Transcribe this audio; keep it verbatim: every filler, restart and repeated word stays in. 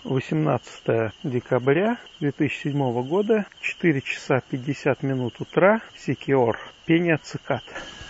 восемнадцатое декабря две тысячи седьмого года, четыре часа пятьдесят минут утра, Сикиор, пение цикад.